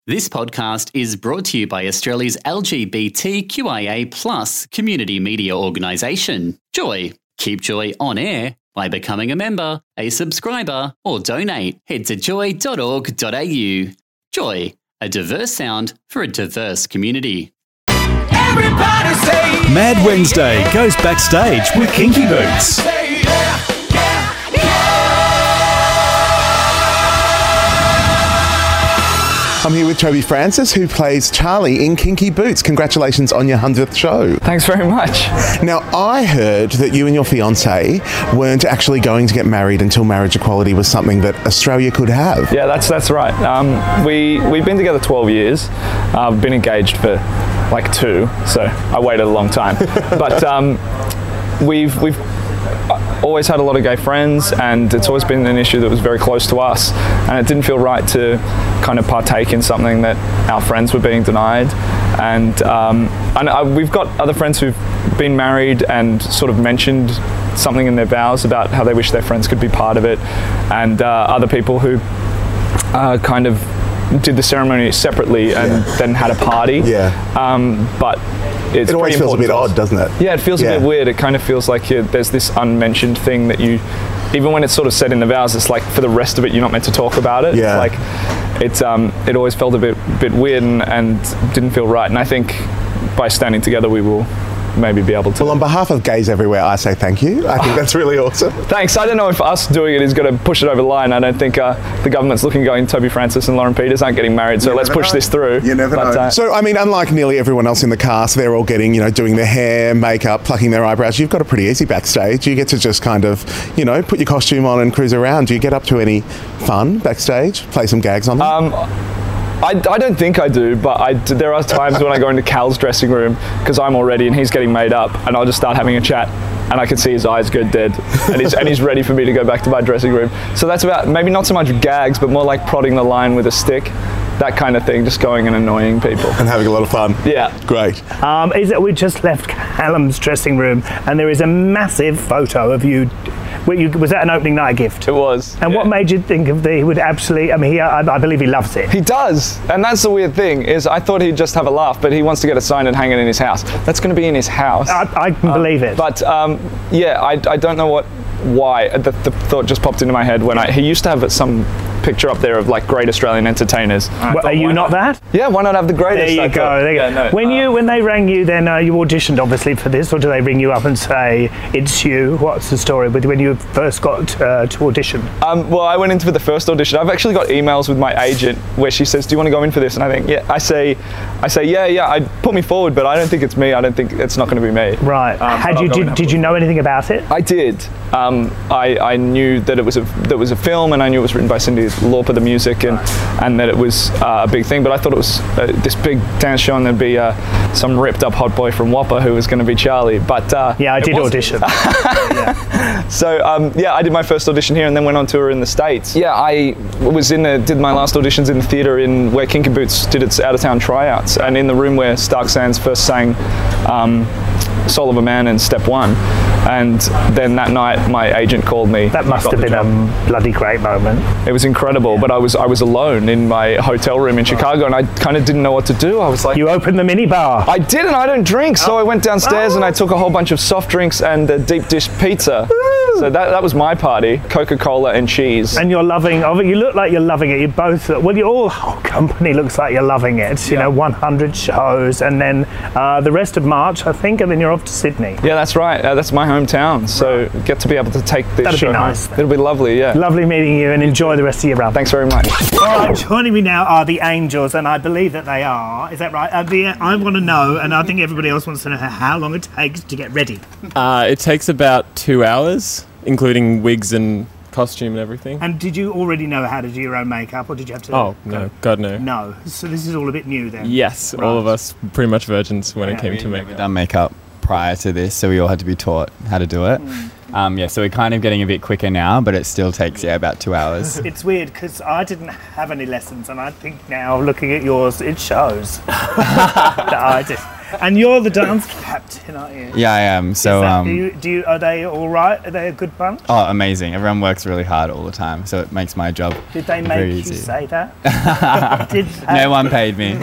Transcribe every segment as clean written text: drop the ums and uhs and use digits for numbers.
This podcast is brought to you by Australia's LGBTQIA+ community media organisation, Joy. Keep Joy on air by becoming a member, a subscriber, or donate. Head to joy.org.au. Joy, a diverse sound for a diverse community. Everybody say Mad Wednesday goes backstage with Kinky Boots. I'm here with Toby Francis, who plays Charlie in Kinky Boots. Congratulations on your 100th show. Thanks very much. Now, I heard that you and your fiancée weren't actually going to get married until marriage equality was something that Australia could have. Yeah, that's right. We've been together 12 years. I've been engaged for like 2, so I waited a long time. But we've always had a lot of gay friends, and it's always been an issue that was very close to us, and it didn't feel right to kind of partake in something that our friends were being denied. And we've got other friends who've been married and sort of mentioned something in their vows about how they wish their friends could be part of it, and other people who kind of did the ceremony separately and then had a party. But it always feels a bit odd, doesn't it? Yeah, it feels a bit weird. It kind of feels like there's this unmentioned thing that you, even when it's sort of said in the vows, it's like for the rest of it you're not meant to talk about it. Yeah. It's like it always felt a bit weird and didn't feel right. And I think by standing together we will maybe be able to. Well, on behalf of gays everywhere, I say thank you. I think that's really awesome. Thanks. I don't know if us doing it is going to push it over the line. I don't think the government's looking going, Toby Francis and Lauren Peters aren't getting married, so let's push this through. You never know. So, I mean, unlike nearly everyone else in the cast, they're all getting, doing their hair, makeup, plucking their eyebrows. You've got it pretty easy backstage. You get to just kind of, put your costume on and cruise around. Do you get up to any fun backstage? Play some gags on them? I don't think I do, but there are times when I go into Cal's dressing room because I'm all ready and he's getting made up, and I'll just start having a chat and I can see his eyes go dead and he's ready for me to go back to my dressing room. So that's about, maybe not so much gags, but more like prodding the line with a stick, that kind of thing, just going and annoying people. And having a lot of fun. Yeah. Great. We just left Callum's dressing room and there is a massive photo of you. Was that an opening night gift? It was. And what made you think of he would absolutely, I believe he loves it. He does. And that's the weird thing, is I thought he'd just have a laugh, but he wants to get it signed and hang it in his house. That's going to be in his house. I can believe it. But I don't know why. The thought just popped into my head when he used to have some picture up there of like great Australian entertainers. Are you not that? Yeah, why not have the greatest? There you go. When they rang you, then you auditioned obviously for this, or do they ring you up and say it's you? What's the story with when you first got to audition? Well, I went into for the first audition. I've actually got emails with my agent where she says, "Do you want to go in for this?" And I think, yeah. I say, yeah. I'd put me forward, but I don't think it's me. I don't think it's not going to be me. Right. Did you know anything about it? I did. I knew that it was a film, and I knew it was written by Cyndi Lauper, the music, and that it was a big thing. But I thought it was this big dance show, and there'd be some ripped up hot boy from Whopper who was going to be Charlie. But I did audition. So I did my first audition here, and then went on tour in the States. Yeah, I did my last auditions in the theatre where Kinky Boots did its out of town tryouts, and in the room where Stark Sands first sang Soul of a Man and Step One. And then that night, my agent called me. That must have been a bloody great moment. It was incredible, but I was alone in my hotel room in Chicago, and I kind of didn't know what to do. I was like... You opened the minibar. I did, and I don't drink, so I went downstairs and I took a whole bunch of soft drinks and a deep dish pizza. So that was my party, Coca-Cola and cheese. And you're loving of it. You look like you're loving it. You both, your whole company looks like you're loving it. You know, 100 shows, and then the rest of March, I think, and then you're off to Sydney. Yeah, that's right. That's my hometown. So get to be able to take this show. That'd be nice. It'll be lovely, yeah. Lovely meeting you, and enjoy the rest of your run. Thanks very much. All right, joining me now are the Angels, and I believe that they are. Is that right? I want to know, and I think everybody else wants to know how long it takes to get ready. It takes about 2 hours, including wigs and costume and everything. And did you already know how to do your own makeup, or did you have to? Oh, no. God, no. No. So this is all a bit new then? Yes, right. All of us pretty much virgins when it came to makeup. We've done makeup prior to this, so we all had to be taught how to do it. So we're kind of getting a bit quicker now, but it still takes about 2 hours. It's weird because I didn't have any lessons, and I think now looking at yours, it shows that I did. And you're the dance captain, aren't you? Yeah, I am. So, Are they all right? Are they a good bunch? oh, amazing. Everyone works really hard all the time, so it makes my job Did they very make you easy. say that? Did they? No one paid me.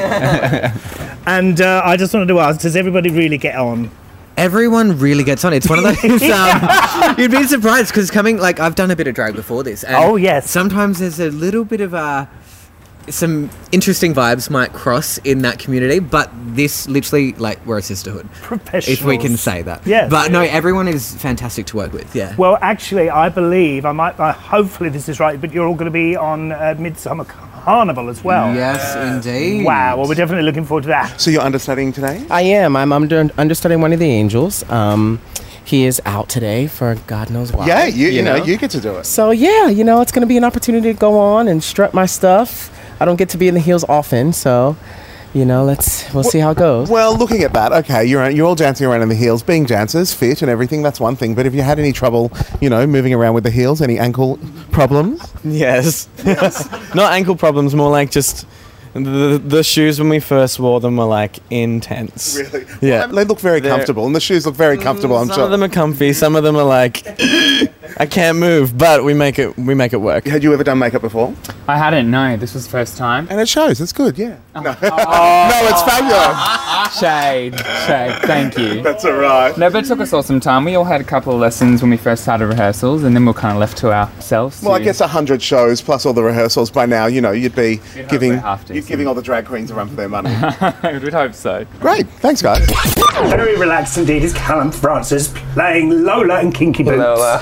And I just wanted to ask, does everybody really get on? Everyone really gets on. It's one of those. You'd be surprised because I've done a bit of drag before this. And Oh, yes. Sometimes there's a little bit of some interesting vibes might cross in that community, but this literally, we're a sisterhood. Professionals. If we can say that. Yes. But no, everyone is fantastic to work with, yeah. Well, actually, I believe, hopefully this is right, but you're all going to be on Midsummer Carnival as well. Yes, indeed. Wow, well, we're definitely looking forward to that. So you're understudying today? I am. I'm understudying one of the angels. He is out today for God knows why. Yeah, you know, you get to do it. So yeah, it's going to be an opportunity to go on and strut my stuff. I don't get to be in the heels often, so we'll see how it goes. Well, looking at that, okay, you're all dancing around in the heels, being dancers, fit and everything, that's one thing. But have you had any trouble, moving around with the heels? Any ankle problems? Yes. Not ankle problems, more like just the shoes when we first wore them were intense. Really? Yeah. Well, they look very comfortable, and the shoes look very comfortable, I'm sure. Some of them are comfy, some of them are I can't move, but we make it work. Had you ever done makeup before? I hadn't, no. This was the first time. And it shows, it's good, yeah. No, no, it's fabulous. Shade. Thank you. That's all right. No, but it took us all some time. We all had a couple of lessons when we first started rehearsals, and then we were kind of left to ourselves. Well, I guess 100 shows plus all the rehearsals by now, you'd be giving all the drag queens a run for their money. We'd hope so. Great, thanks guys. Very relaxed indeed is Callum Francis playing Lola and Kinky Boots. Lola.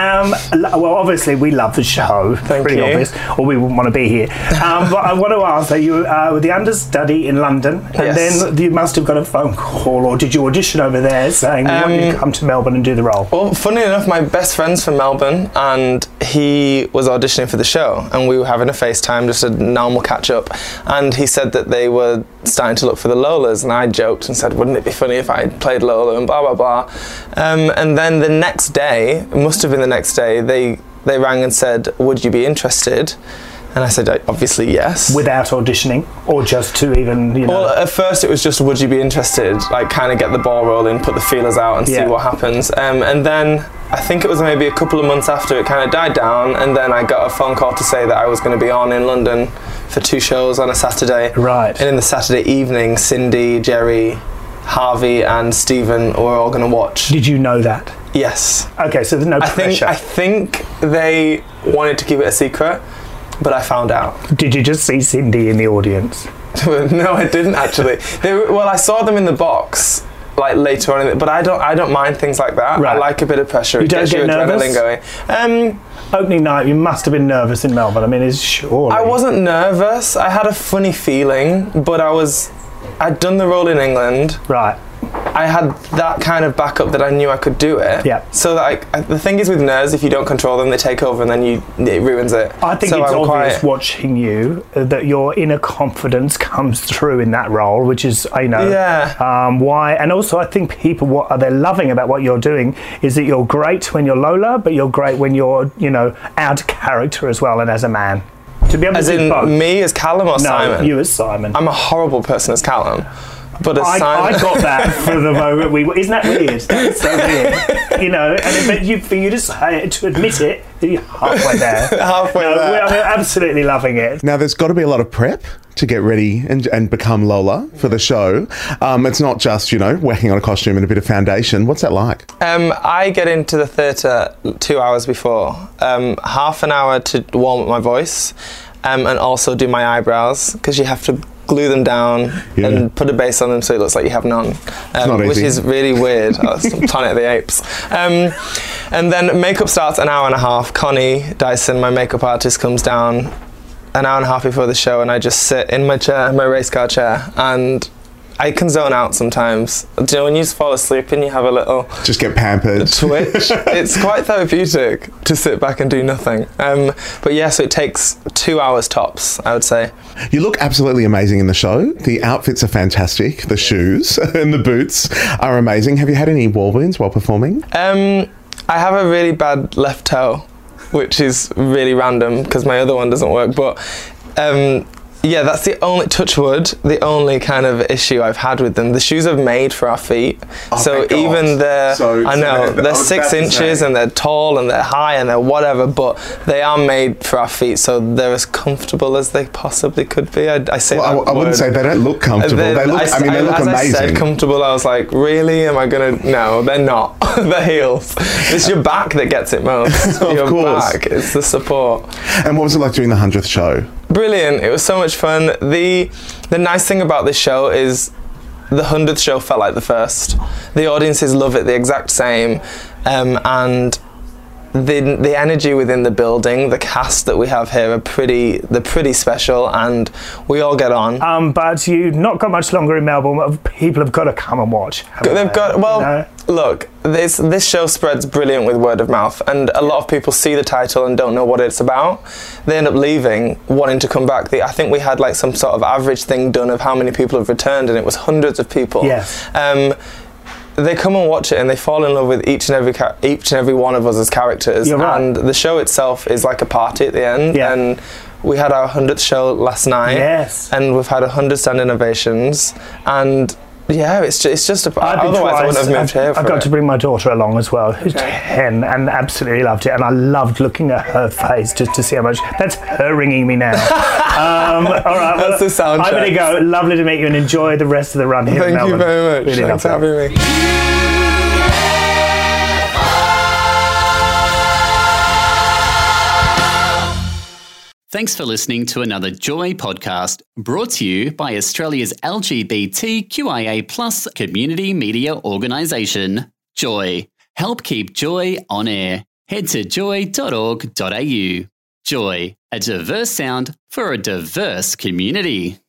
Well, obviously we love the show. Pretty obvious, or we wouldn't want to be here. But I want to ask that you were the understudy in London, and then you must have got a phone call, or did you audition over there saying, we want you to come to Melbourne and do the role? Well, funny enough, my best friend's from Melbourne, and he was auditioning for the show, and we were having a FaceTime, just a normal catch-up, and he said that they were starting to look for the Lolas, and I joked and said, wouldn't it be funny if I played Lola, and blah, blah, blah. And then the next day, it must have been the next day, they rang and said, would you be interested? And I said, obviously, yes. Without auditioning? Or just to even, Well, at first it was just, would you be interested? Kind of get the ball rolling, put the feelers out and see what happens. And then I think it was maybe a couple of months after it kind of died down, and then I got a phone call to say that I was going to be on in London for 2 shows on a Saturday. Right. And in the Saturday evening, Cindy, Jerry, Harvey and Stephen were all going to watch. Did you know that? Yes. Okay, so there's no pressure. I think they wanted to keep it a secret, but I found out. Did you just see Cindy in the audience? No, I didn't actually. I saw them in the box later on, but I don't mind things like that. Right. I like a bit of pressure. You don't get nervous? Adrenaline going. Opening night, you must have been nervous in Melbourne. I mean, surely. I wasn't nervous. I had a funny feeling, but I'd done the role in England. Right. I had that kind of backup that I knew I could do it. Yeah. So that the thing is with nerves, if you don't control them, they take over and then it ruins it. I think it's obvious watching you that your inner confidence comes through in that role, which is, why. And also I think people, what they're loving about what you're doing is that you're great when you're Lola, but you're great when you're, out of character as well and as a man. To be able as to in both. Me as Callum or Simon? No, you as Simon. I'm a horrible person as Callum. But as I got that for the moment isn't that weird? That's so weird. For you to admit it, that you're halfway there. We're absolutely loving it. Now, there's got to be a lot of prep to get ready and become Lola for the show. It's not just, whacking on a costume and a bit of foundation. What's that like? I get into the theatre 2 hours before. Half an hour to warm up my voice and also do my eyebrows, because you have to glue them down and put a base on them so it looks like you have none, which is really weird. It's Planet of the Apes. And then makeup starts an hour and a half. Connie Dyson, my makeup artist, comes down an hour and a half before the show, and I just sit in my chair, my race car chair, and I can zone out sometimes. Do you know when you just fall asleep and you have a little... Just get pampered. Twitch. It's quite therapeutic to sit back and do nothing. But yeah, so it takes 2 hours tops, I would say. You look absolutely amazing in the show. The outfits are fantastic. The shoes and the boots are amazing. Have you had any war wounds while performing? I have a really bad left toe, which is really random because my other one doesn't work. But Yeah, that's the only, touch wood, the only kind of issue I've had with them. The shoes are made for our feet. So even they're 6 inches and they're tall and they're high and they're whatever, but they are made for our feet, so they're as comfortable as they possibly could be. I say I wouldn't say they don't look comfortable. They look amazing. As I said comfortable, I was like, really? Am I going to? No, they're not. They're heels. It's your back that gets it most. Your back. It's the support. And what was it like doing the 100th show? Brilliant. It was so much fun. The nice thing about this show is the 100th show felt like the first. The audiences love it the exact same, and the energy within the building, the cast that we have here are pretty special, and we all get on. But you've not got much longer in Melbourne. People have got to come and watch. Look, this show spreads brilliant with word of mouth, and a lot of people see the title and don't know what it's about. They end up leaving, wanting to come back. I think we had like some sort of average thing done of how many people have returned, and it was hundreds of people. Yes. They come and watch it and they fall in love with each and every one of us as characters. You're right. And the show itself is like a party at the end. Yeah. And we had our 100th show last night. Yes. And we've had 100 standing ovations. And yeah, it's just otherwise I wouldn't have moved here for I've got to bring my daughter along as well, who's 10, and absolutely loved it. And I loved looking at her face just to see how much. That's her ringing me now. All right, that's the soundtrack. I'm going to go. Lovely to meet you and enjoy the rest of the run here in Melbourne. Thank you very much. Really Thanks for having me. Thanks for listening to another Joy podcast brought to you by Australia's LGBTQIA+ community media organisation, Joy. Help keep Joy on air. Head to joy.org.au. Joy, a diverse sound for a diverse community.